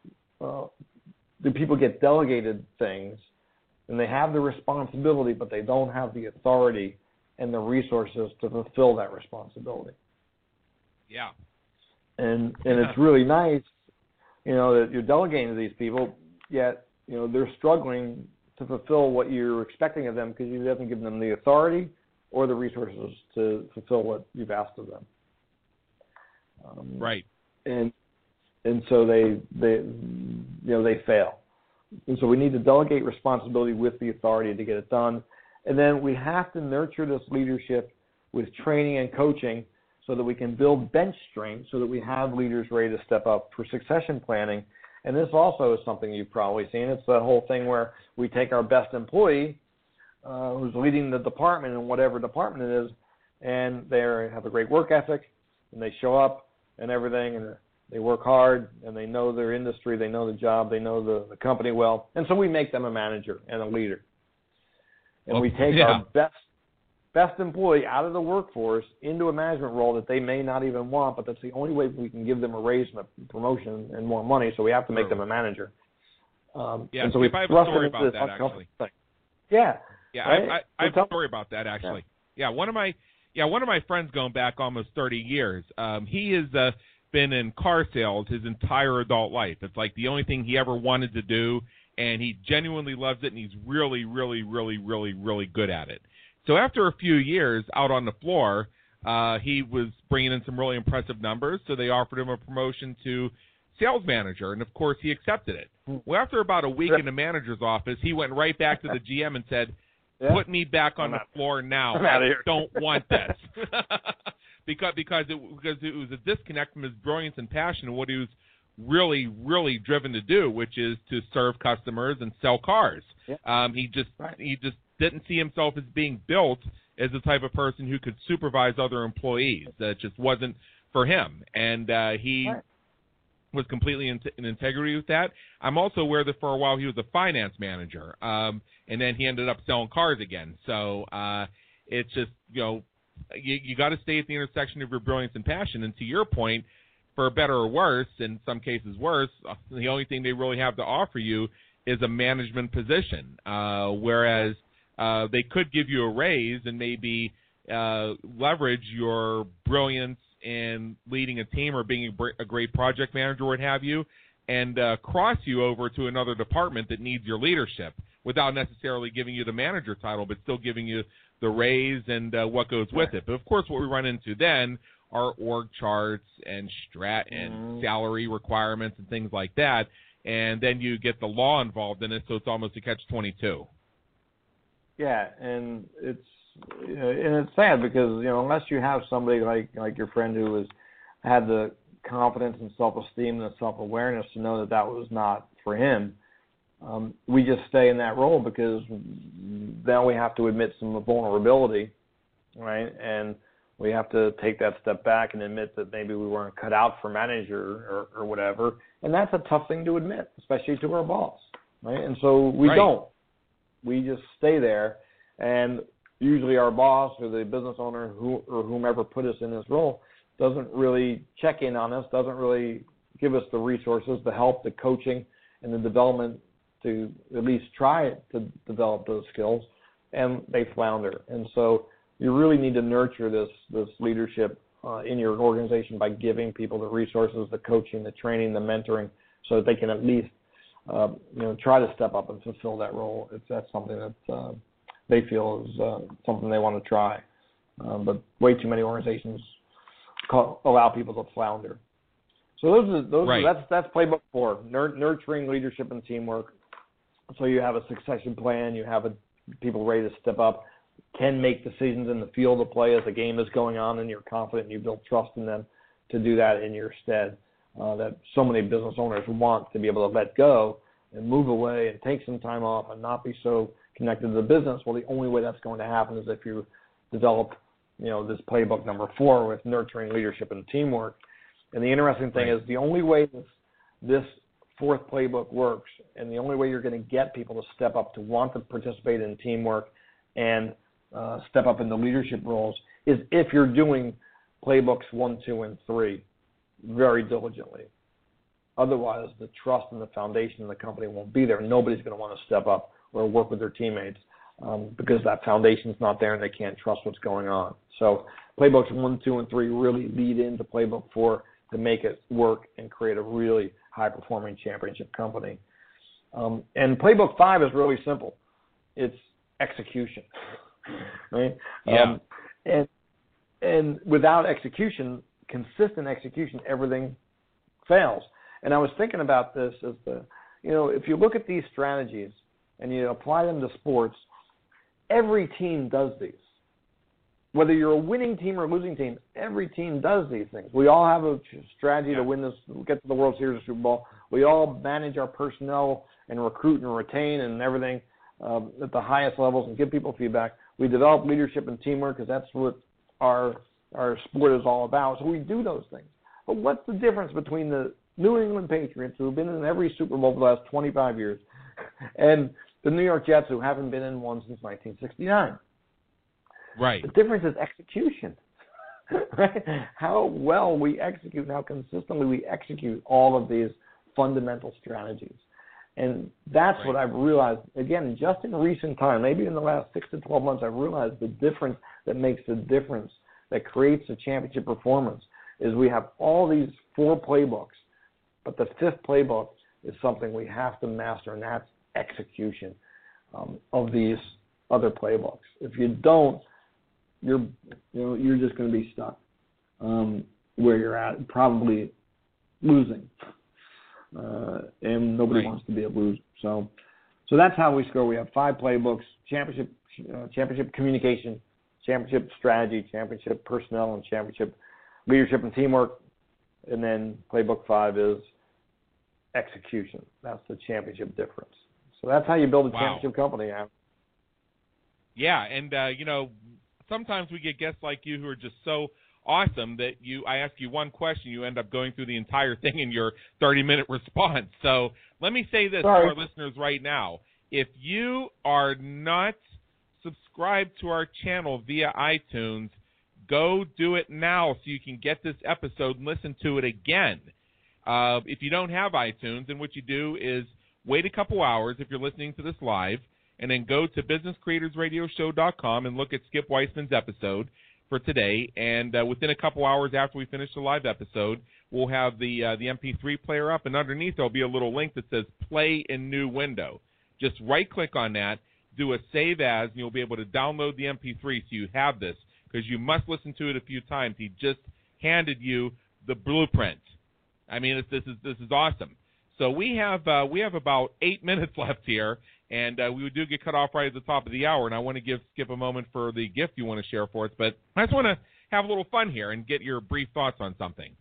people get delegated things, and they have the responsibility, but they don't have the authority and the resources to fulfill that responsibility? Yeah. And it's really nice, you know, that you're delegating to these people, yet, you know, they're struggling to fulfill what you're expecting of them because you haven't given them the authority or the resources to fulfill what you've asked of them. Right. And so they fail. And so we need to delegate responsibility with the authority to get it done. And then we have to nurture this leadership with training and coaching so that we can build bench strength so that we have leaders ready to step up for succession planning. And this also is something you've probably seen. It's that whole thing where we take our best employee who's leading the department in whatever department it is, and they have a great work ethic, and they show up and everything, and they work hard, and they know their industry, they know the job, they know the company well. And so we make them a manager and a leader. And we take our best employee out of the workforce into a management role that they may not even want, but that's the only way we can give them a raise and a promotion and more money, so we have to make them a manager. And so we I have a story about that, actually. Yeah. Yeah, right? I have a story about that, actually. Yeah, one of my Yeah, one of my friends going back almost 30 years, he has been in car sales his entire adult life. It's like the only thing he ever wanted to do, and he genuinely loves it, and he's really, really, really, really, really good at it. So after a few years out on the floor, he was bringing in some really impressive numbers, so they offered him a promotion to sales manager, and of course he accepted it. Well, after about a week in the manager's office, he went right back to the GM and said, put me back on the floor now. I don't want this. because it was a disconnect from his brilliance and passion and what he was really, really driven to do, which is to serve customers and sell cars. He just didn't see himself as being built as the type of person who could supervise other employees. That just wasn't for him. And he was completely in integrity with that. I'm also aware that for a while he was a finance manager, and then he ended up selling cars again. So it's just, you got to stay at the intersection of your brilliance and passion. And to your point, for better or worse, in some cases worse, the only thing they really have to offer you is a management position, whereas they could give you a raise and maybe leverage your brilliance in leading a team or being a great project manager, what have you, and cross you over to another department that needs your leadership without necessarily giving you the manager title, but still giving you the raise and what goes with it. But, of course, what we run into then are org charts and salary requirements and things like that, and then you get the law involved in it, so it's almost a catch-22. Yeah, and it's sad because unless you have somebody like your friend who had the confidence and self-esteem and self-awareness to know that was not for him, we just stay in that role because now we have to admit some vulnerability, right? And we have to take that step back and admit that maybe we weren't cut out for manager or whatever, and that's a tough thing to admit, especially to our boss, right? And so we don't. We just stay there, and usually our boss or the business owner or whomever put us in this role doesn't really check in on us, doesn't really give us the resources, the help, the coaching, and the development to at least try to develop those skills, and they flounder. And so you really need to nurture this leadership in your organization by giving people the resources, the coaching, the training, the mentoring, so that they can at least try to step up and fulfill that role if that's something that they feel is something they want to try. But way too many organizations allow people to flounder. So that's playbook 4, nurturing leadership and teamwork. So you have a succession plan, you have people ready to step up, can make decisions in the field of play as the game is going on, and you're confident and you build trust in them to do that in your stead. That so many business owners want to be able to let go and move away and take some time off and not be so connected to the business. Well, the only way that's going to happen is if you develop, this playbook number 4 with nurturing leadership and teamwork. And the interesting thing is the only way this 4th playbook works, and the only way you're going to get people to step up to want to participate in teamwork and step up into leadership roles is if you're doing playbooks 1, 2, and 3 very diligently. Otherwise, the trust and the foundation of the company won't be there. Nobody's going to want to step up or work with their teammates because that foundation's not there and they can't trust what's going on. So playbooks 1, 2, and 3 really lead into playbook 4 to make it work and create a really high-performing championship company. And playbook 5 is really simple. It's execution, right? Yeah. And without execution, consistent execution, everything fails. And I was thinking about this as if you look at these strategies and you apply them to sports, every team does these. Whether you're a winning team or a losing team, every team does these things. We all have a strategy to win this, get to the World Series or Super Bowl. We all manage our personnel and recruit and retain and everything at the highest levels and give people feedback. We develop leadership and teamwork because that's what our sport is all about. So we do those things. But what's the difference between the New England Patriots, who have been in every Super Bowl for the last 25 years, and the New York Jets, who haven't been in one since 1969? Right. The difference is execution. Right? How well we execute and how consistently we execute all of these fundamental strategies. And that's Right. what I've realized, again, just in recent time, maybe in the last 6 to 12 months, I've realized the difference that makes the difference, that creates a championship performance, is we have all these 4 playbooks, but the 5th playbook is something we have to master, and that's execution of these other playbooks. If you don't, you're just going to be stuck where you're at, probably losing, and nobody Right. wants to be a loser. So that's how we score. We have 5 playbooks: championship communication, championship strategy, championship personnel, and championship leadership and teamwork. And then playbook 5 is execution. That's the championship difference. So that's how you build a Wow. championship company. Yeah, and sometimes we get guests like you who are just so awesome that I ask you one question, you end up going through the entire thing in your 30-minute response. So let me say this to our listeners right now. If you are not subscribed to our channel via iTunes, go do it now so you can get this episode and listen to it again. If you don't have iTunes, then what you do is wait a couple hours if you're listening to this live, and then go to businesscreatorsradioshow.com and look at Skip Weisman's episode for today. And within a couple hours after we finish the live episode, we'll have the MP3 player up, and underneath there'll be a little link that says Play in New Window. Just right-click on that, do a Save As, and you'll be able to download the MP3 so you have this, because you must listen to it a few times. He just handed you the blueprint. I mean, this is awesome. So we have about 8 minutes left here, and we do get cut off right at the top of the hour, and I want to give Skip a moment for the gift you want to share for us, but I just want to have a little fun here and get your brief thoughts on something.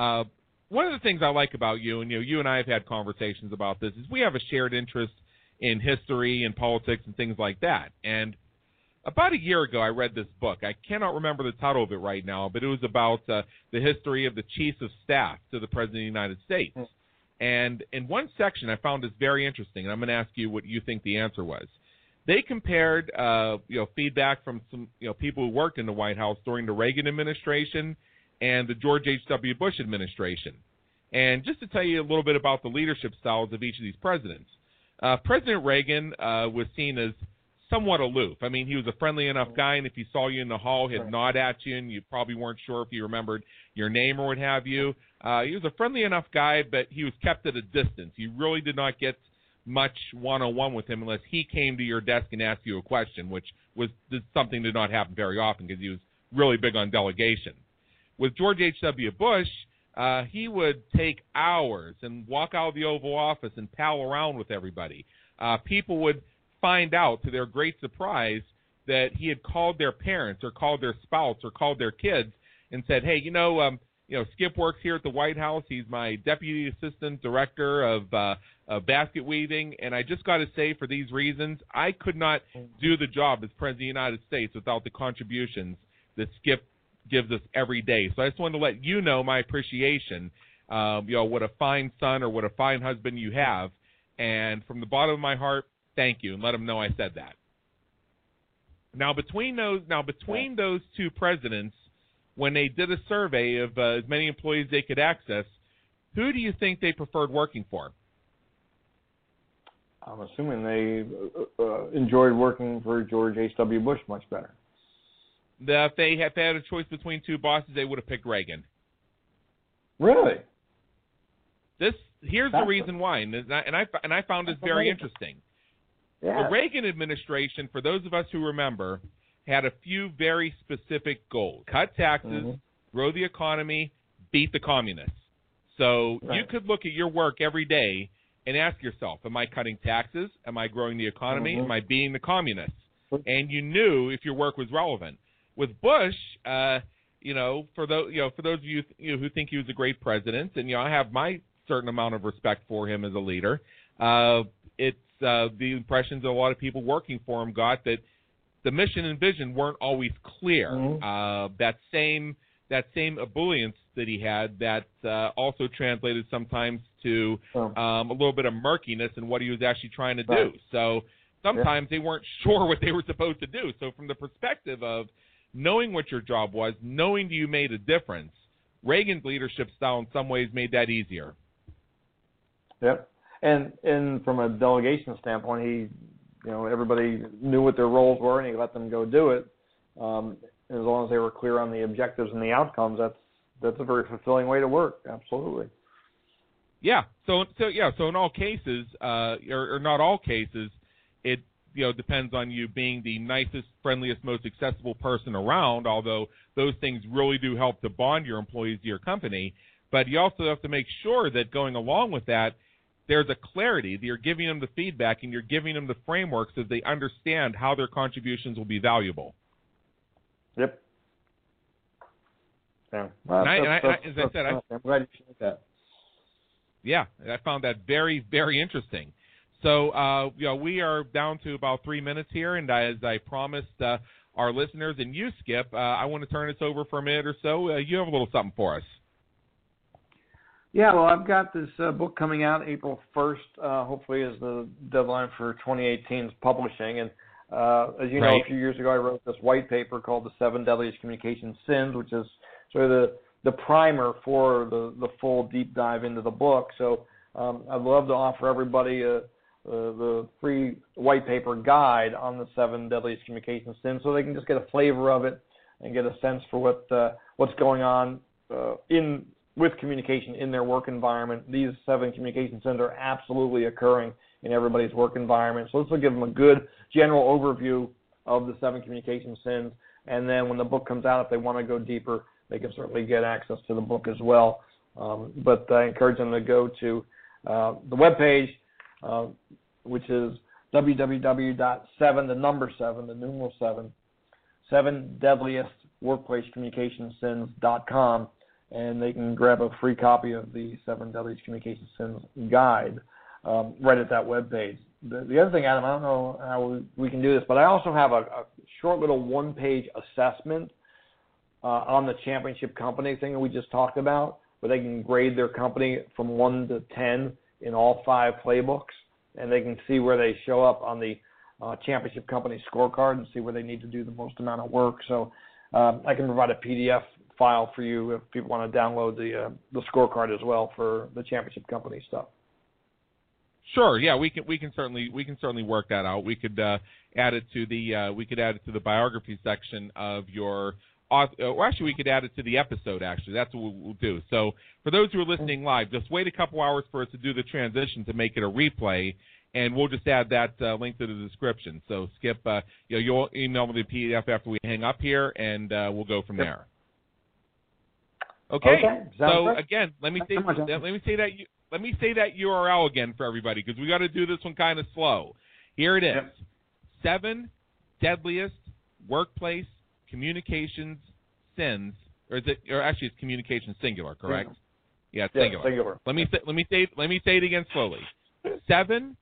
One of the things I like about you, and you and I have had conversations about this, is we have a shared interest in history and politics and things like that. And about a year ago, I read this book. I cannot remember the title of it right now, but it was about the history of the chiefs of staff to the President of the United States. And in one section, I found this very interesting, and I'm going to ask you what you think the answer was. They compared, feedback from some, people who worked in the White House during the Reagan administration and the George H.W. Bush administration. And just to tell you a little bit about the leadership styles of each of these presidents, President Reagan was seen as somewhat aloof. I mean, he was a friendly enough guy, and if he saw you in the hall, he'd nod at you, and you probably weren't sure if he remembered your name or what have you. He was a friendly enough guy, but he was kept at a distance. You really did not get much one-on-one with him unless he came to your desk and asked you a question, which was something that did not happen very often because he was really big on delegation. With George H.W. Bush, he would take hours and walk out of the Oval Office and pal around with everybody. People would find out, to their great surprise, that he had called their parents or called their spouse or called their kids and said, hey, Skip works here at the White House. He's my deputy assistant director of basket weaving, and I just got to say, for these reasons, I could not do the job as President of the United States without the contributions that Skip gives us every day. So I just wanted to let you know my appreciation, what a fine son or what a fine husband you have, and from the bottom of my heart, thank you, and let him know I said that. Now, between those two presidents, when they did a survey of as many employees they could access, who do you think they preferred working for? I'm assuming they enjoyed working for George H.W. Bush much better. If they had a choice between two bosses, they would have picked Reagan. Really? Here's the reason why, and I found this very interesting. Yeah. The Reagan administration, for those of us who remember, had a few very specific goals: cut taxes, grow the economy, beat the communists. So you could look at your work every day and ask yourself, am I cutting taxes? Am I growing the economy? Am I beating the communists? And you knew if your work was relevant. With Bush, for those of you who think he was a great president, and I have my certain amount of respect for him as a leader, it's the impressions a lot of people working for him got that the mission and vision weren't always clear. That same ebullience that he had, that also translated sometimes to a little bit of murkiness in what he was actually trying to do. So sometimes they weren't sure what they were supposed to do. So from the perspective of knowing what your job was, knowing you made a difference, Reagan's leadership style in some ways made that easier. Yep. And from a delegation standpoint, everybody knew what their roles were, and he let them go do it. As long as they were clear on the objectives and the outcomes, that's a very fulfilling way to work. Absolutely. Yeah. So in all cases, or not all cases, it depends on you being the nicest, friendliest, most accessible person around. Although those things really do help to bond your employees to your company, but you also have to make sure that going along with that, there's a clarity that you're giving them the feedback and you're giving them the framework so they understand how their contributions will be valuable. Yep. Yeah. Well, as I said, I'm glad you shared that. Yeah, I found that very, very interesting. So, we are down to about 3 minutes here, and as I promised our listeners and you, Skip, I want to turn this over for a minute or so. You have a little something for us. Yeah, well, I've got this book coming out April 1st, hopefully is the deadline for 2018's publishing. And as you know, a few years ago, I wrote this white paper called The 7 Deadliest Communication Sins, which is sort of the primer for the full deep dive into the book. So I'd love to offer everybody the free white paper guide on the 7 Deadliest Communication Sins so they can just get a flavor of it and get a sense for what's going on with communication in their work environment. These 7 communication sins are absolutely occurring in everybody's work environment. So this will give them a good general overview of the 7 communication sins. And then when the book comes out, if they want to go deeper, they can certainly get access to the book as well. But I encourage them to go to the webpage, which is www.7, 7deadlistworkplacecommunicationsins.com, and they can grab a free copy of the 7 Deadliest Communication Sins guide right at that webpage. The other thing, Adam, I don't know how we can do this, but I also have a short little one-page assessment on the championship company thing that we just talked about, where they can grade their company from 1 to 10 in all 5 playbooks, and they can see where they show up on the championship company scorecard and see where they need to do the most amount of work. So I can provide a PDF file for you if people want to download the scorecard as well for the championship company stuff. Sure. Yeah, we can certainly work that out. We could add it to the biography section of your. Or actually, we could add it to the episode. Actually, that's what we'll do. So, for those who are listening live, just wait a couple hours for us to do the transition to make it a replay, and we'll just add that link to the description. So, Skip, you'll email me the PDF after we hang up here, and we'll go from there. Okay. So great. Again, let me say that URL again for everybody because we got to do this one kind of slow. Here it is: 7 Deadliest Workplace Communications Sins, or is it? Or actually, it's communication singular, correct? Yeah, it's singular. Singular. Let me say it again slowly. 7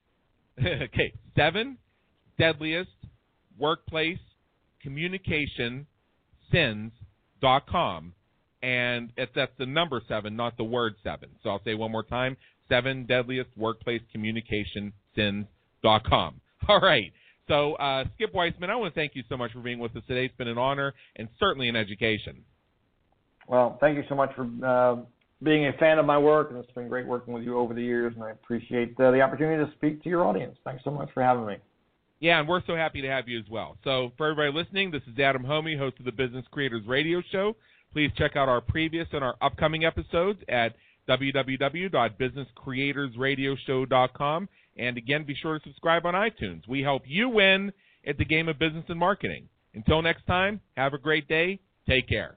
Deadliest Workplace Communication Sins.com, and that's the number 7, not the word 7. So I'll say one more time: 7 Deadliest Workplace Communication Sins.com. All right. So, Skip Weisman, I want to thank you so much for being with us today. It's been an honor and certainly an education. Well, thank you so much for being a fan of my work, and it's been great working with you over the years, and I appreciate the opportunity to speak to your audience. Thanks so much for having me. Yeah, and we're so happy to have you as well. So, for everybody listening, this is Adam Homey, host of the Business Creators Radio Show. Please check out our previous and our upcoming episodes at www.businesscreatorsradioshow.com. And again, be sure to subscribe on iTunes. We help you win at the game of business and marketing. Until next time, have a great day. Take care.